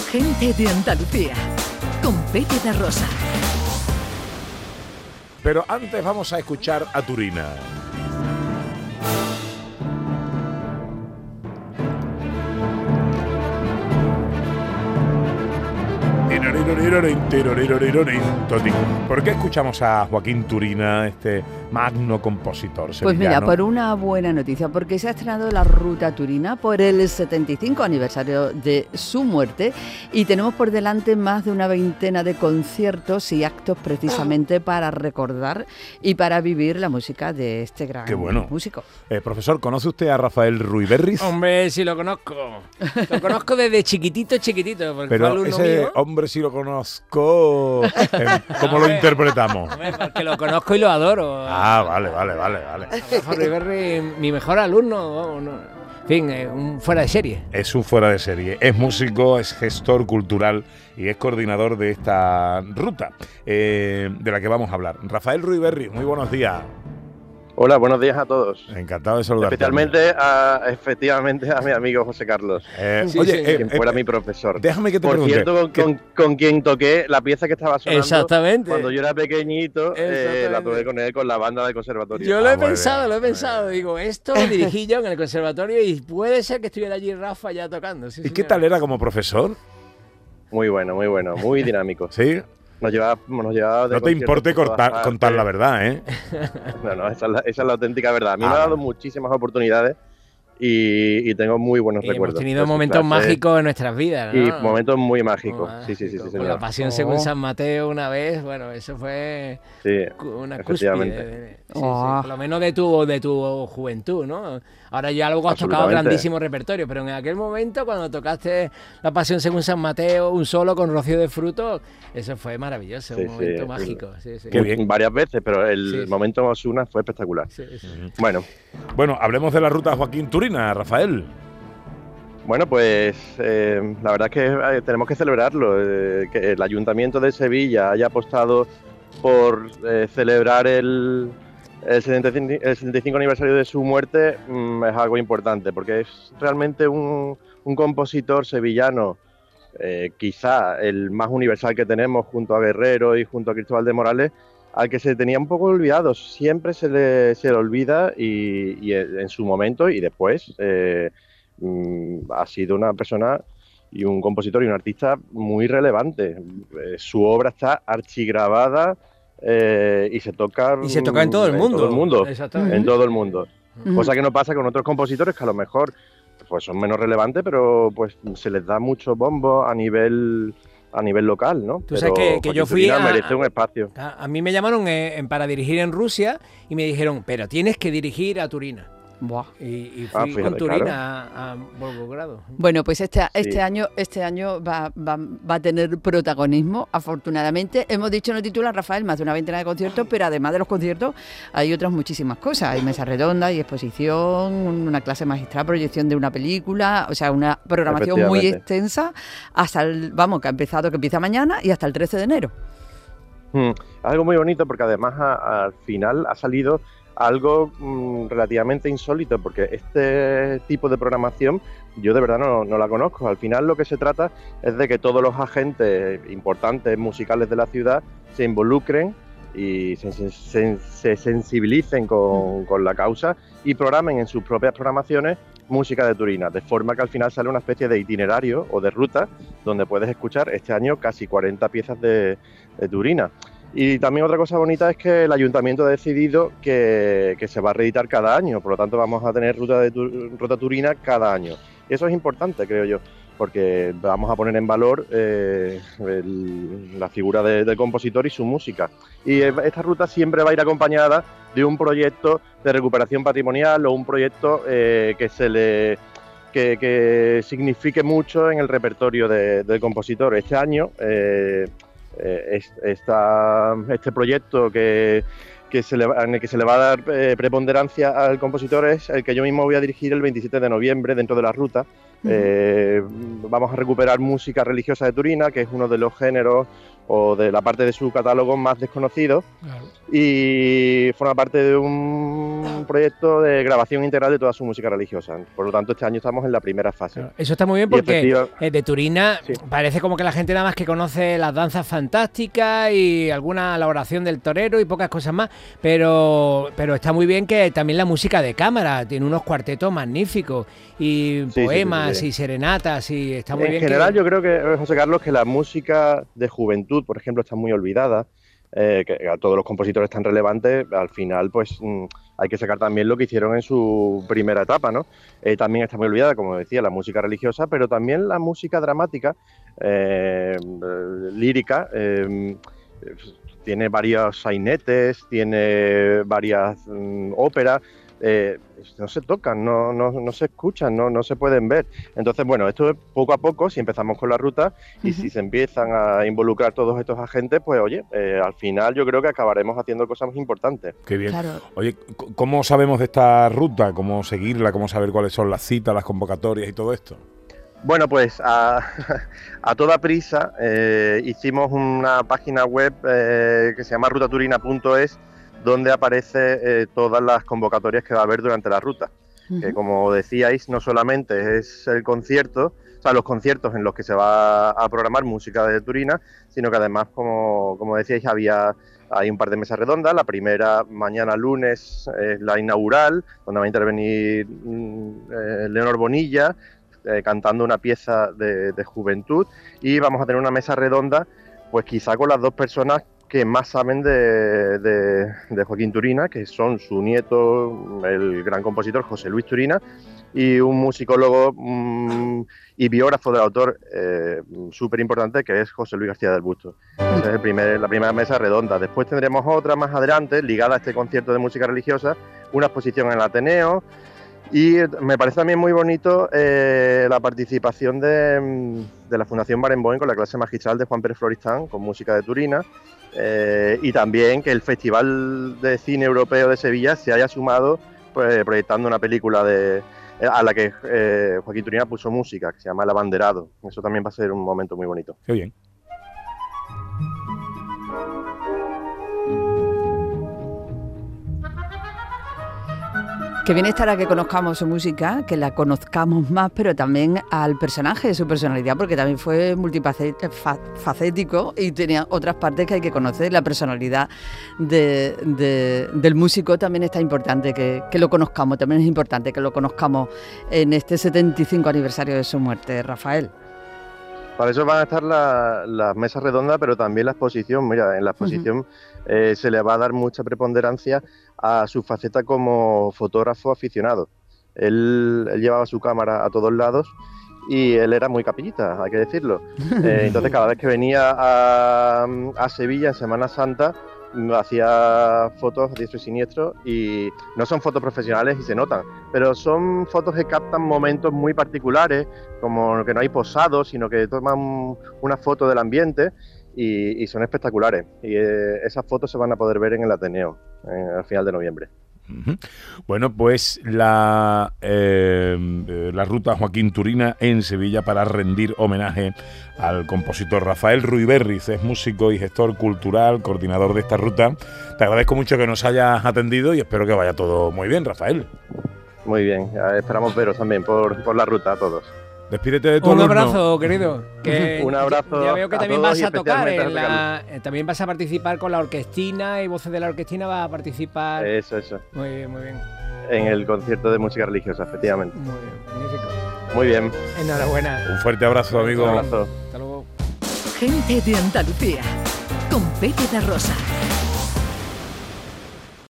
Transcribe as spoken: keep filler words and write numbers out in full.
Gente de Andalucía, con Pepe da Rosa. Pero antes vamos a escuchar a Turina. ¿Por qué escuchamos a Joaquín Turina, este magno compositor sevillano? Pues mira, por una buena noticia, porque se ha estrenado la Ruta Turina por el setenta y cinco aniversario de su muerte y tenemos por delante más de una veintena de conciertos y actos precisamente para recordar y para vivir la música de este gran Qué bueno. músico. Eh, profesor, ¿conoce usted a Rafael Ruiberris? Hombre, sí lo conozco. Lo conozco desde chiquitito, chiquitito. Porque Pero alumno ese mío. hombre sí lo conozco. Eh, ¿Cómo lo interpretamos? Hombre, porque lo conozco y lo adoro. Ah, vale, vale, vale, vale. Rafa Ruiberri, mi mejor alumno. Vamos, no. En fin, eh, un fuera de serie. Es un fuera de serie. Es músico, es gestor cultural y es coordinador de esta ruta eh, de la que vamos a hablar. Rafael Ruiberris, muy buenos días. Hola, buenos días a todos. Encantado de saludarte. Especialmente a, efectivamente a mi amigo José Carlos, Eh, Sí, oye, sí, eh, quien eh, fuera mi profesor. déjame que te Por pregunte. cierto, con, ¿qué- con, con quien toqué la pieza que estaba sonando Exactamente. cuando yo era pequeñito, eh, Exactamente. la toqué con él con la banda del conservatorio. Yo lo Ah, he muy pensado, bien, lo he muy pensado. bien. Digo, esto lo dirigí yo en el conservatorio y puede ser que estuviera allí Rafa ya tocando. Sí, ¿Y qué señor. tal era como profesor? Muy bueno, muy bueno, muy dinámico. ¿Sí? Nos llevaba, nos llevaba de No te conciertos importe por todas cortar, contar la partes. verdad, ¿eh? No, no, esa es la, esa es la auténtica verdad. A mí Ah, me ha dado vale. muchísimas oportunidades y, y tengo muy buenos Y recuerdos. hemos tenido de sus momentos clases mágicos en nuestras vidas, ¿no? y momentos muy mágicos. Mágico, Sí, sí, sí, sí, con señor. la pasión Oh. según San Mateo una vez, bueno, eso fue Sí. cu- una Efectivamente. cúspide. de- sí, sí, Oh. por lo menos de tu, de tu juventud, ¿no? Ahora ya luego has tocado Absolutamente. grandísimo repertorio, pero en aquel momento cuando tocaste la pasión según San Mateo, un solo con Rocío de Frutos, eso fue maravilloso, Sí, un sí, momento sí. mágico. Sí, sí. Qué bien. Varias veces, pero el Sí, sí. momento Osuna fue espectacular. Sí, sí. Bueno, Bueno, hablemos de la ruta Joaquín Turina, Rafael. bueno, pues eh, la verdad es que eh, tenemos que celebrarlo, eh, que el Ayuntamiento de Sevilla haya apostado por eh, celebrar el, el, setenta y cinco, el setenta y cinco aniversario de su muerte, mm, es algo importante, porque es realmente un, un compositor sevillano, eh, quizá el más universal que tenemos junto a Guerrero y junto a Cristóbal de Morales, al que se tenía un poco olvidado. Siempre se le, se le olvida y, y en su momento y después eh, mm, ha sido una persona y un compositor y un artista muy relevante. Eh, su obra está archigrabada eh, y se toca Y se toca en todo el mundo. En todo el mundo. Exactamente. En todo el mundo. Ujú. Cosa que no pasa con otros compositores que a lo mejor pues son menos relevantes, pero pues se les da mucho bombo a nivel a nivel local, ¿no? Tú sabes Pero que- que Joaquín yo fui Turina a- merece un espacio. A, a mí me llamaron eh, en- para dirigir en Rusia y me dijeron, pero tienes que dirigir a Turina. Buah. Y, y Ah, fui fíjate, con Turina claro. a, a Volgogrado. Bueno, pues este, este Sí. año, este año va, va, va a tener protagonismo, afortunadamente. Hemos dicho en el titular, Rafael, más de una veintena de conciertos, pero además de los conciertos hay otras muchísimas cosas. Hay mesa redonda, hay exposición, una clase magistral, proyección de una película, o sea, una programación muy Efectivamente. extensa hasta el, vamos, que ha empezado, que empieza mañana y hasta el trece de enero. Mm, algo muy bonito porque además a- al final ha salido algo mm, relativamente insólito, porque este tipo de programación yo de verdad no, no la conozco. Al final lo que se trata es de que todos los agentes importantes musicales de la ciudad se involucren y se, se- se- se sensibilicen con, con la causa y programen en sus propias programaciones música de Turina, de forma que al final sale una especie de itinerario o de ruta donde puedes escuchar este año casi cuarenta piezas de, de Turina. Y también otra cosa bonita es que el ayuntamiento ha decidido que, que se va a reeditar cada año, por lo tanto vamos a tener ruta, de tu- ruta Turina cada año. Y eso es importante, creo yo, porque vamos a poner en valor eh, el- la figura de- del compositor y su música. Y eh, esta ruta siempre va a ir acompañada de un proyecto de recuperación patrimonial o un proyecto eh, que se le que, que signifique mucho en el repertorio de- del compositor. Este año eh, eh, es- esta- este proyecto que, que se le, va- en el que se le va a dar eh, preponderancia al compositor es el que yo mismo voy a dirigir el veintisiete de noviembre dentro de la ruta, Eh, vamos a recuperar música religiosa de Turina, que es uno de los géneros o de la parte de su catálogo más desconocido, claro. Y forma parte de un proyecto de grabación integral de toda su música religiosa. Por lo tanto, este año estamos en la primera fase. Claro. Eso está muy bien porque efectiva... de Turina sí. Parece como que la gente nada más que conoce las danzas fantásticas y alguna elaboración del torero y pocas cosas más, pero, pero está muy bien que también la música de cámara tiene unos cuartetos magníficos y sí, poemas sí, sí, sí. y serenatas y está muy en bien. En general que... yo creo que, José Carlos, que la música de juventud, por ejemplo, está muy olvidada. Eh, que a todos los compositores tan relevantes, al final pues mmm, hay que sacar también lo que hicieron en su primera etapa, ¿no? Eh, también está muy olvidada, como decía, la música religiosa, pero también la música dramática, eh, lírica, eh, tiene varios sainetes, tiene varias mmm, óperas, eh, no se tocan, no, no, no se escuchan, no, no se pueden ver. Entonces, bueno, esto es poco a poco, si empezamos con la ruta y uh-huh. si se empiezan a involucrar todos estos agentes, pues oye, eh, al final yo creo que acabaremos haciendo cosas más importantes. Qué bien. Claro. Oye, ¿cómo sabemos de esta ruta? ¿Cómo seguirla? ¿Cómo saber cuáles son las citas, las convocatorias y todo esto? Bueno, pues a, a toda prisa eh, hicimos una página web eh, que se llama ruta turina punto es, donde aparece eh, todas las convocatorias que va a haber durante la ruta. Uh-huh. Que como decíais, no solamente es el concierto, o sea, los conciertos en los que se va a programar música de Turina, sino que además, como, como decíais, había hay un par de mesas redondas. La primera, mañana lunes, es la inaugural, donde va a intervenir eh, Leonor Bonilla, eh, cantando una pieza de, de juventud, y vamos a tener una mesa redonda, pues quizá con las dos personas que más saben de, de, de Joaquín Turina, que son su nieto, el gran compositor José Luis Turina, y un musicólogo mmm, y biógrafo del autor eh, súper importante, que es José Luis García del Busto. Esa es el primer, la primera mesa redonda. Después tendremos otra más adelante, ligada a este concierto de música religiosa, una exposición en el Ateneo, y me parece también muy bonito eh, la participación de, de la Fundación Barenboim con la clase magistral de Juan Pérez Floristán, con música de Turina, eh, y también que el Festival de Cine Europeo de Sevilla se haya sumado pues, proyectando una película de, a la que eh, Joaquín Turina puso música, que se llama El Abanderado. Eso también va a ser un momento muy bonito. Qué bien. Que bien estará que conozcamos su música, que la conozcamos más, pero también al personaje, su personalidad, porque también fue multifacético y tenía otras partes que hay que conocer. La personalidad de, de, del músico también está importante, que, que lo conozcamos, también es importante que lo conozcamos en este setenta y cinco aniversario de su muerte, Rafael. Para eso van a estar las la mesas redondas, pero también la exposición. Mira, en la exposición uh-huh. eh, se le va a dar mucha preponderancia a su faceta como fotógrafo aficionado. Él, él llevaba su cámara a todos lados y él era muy capillita, hay que decirlo. Eh, entonces, cada vez que venía a, a Sevilla en Semana Santa, hacía fotos diestro y siniestro, y no son fotos profesionales y se notan, pero son fotos que captan momentos muy particulares, como que no hay posados, sino que toman una foto del ambiente y, y son espectaculares. Y eh, esas fotos se van a poder ver en el Ateneo eh, al final de noviembre. Uh-huh. Bueno, pues la, eh, la ruta Joaquín Turina en Sevilla para rendir homenaje al compositor Rafael Ruiberriz. Es músico y gestor cultural, coordinador de esta ruta. Te agradezco mucho que nos hayas atendido y espero que vaya todo muy bien, Rafael. Muy bien, esperamos veros también por, por la ruta a todos. Despídete de tu Un alumno. abrazo, querido. Que un abrazo. Ya veo que a también todos vas a tocar. En la, a también vas a participar con la orquestina y voces de la orquestina vas a participar. Eso, eso. Muy bien, muy bien. En el concierto de música religiosa, efectivamente. Muy bien, magnífico. Muy bien. Enhorabuena. Un fuerte abrazo, amigo. Un abrazo. Hasta luego. Gente de Andalucía, con Pepe de Rosa.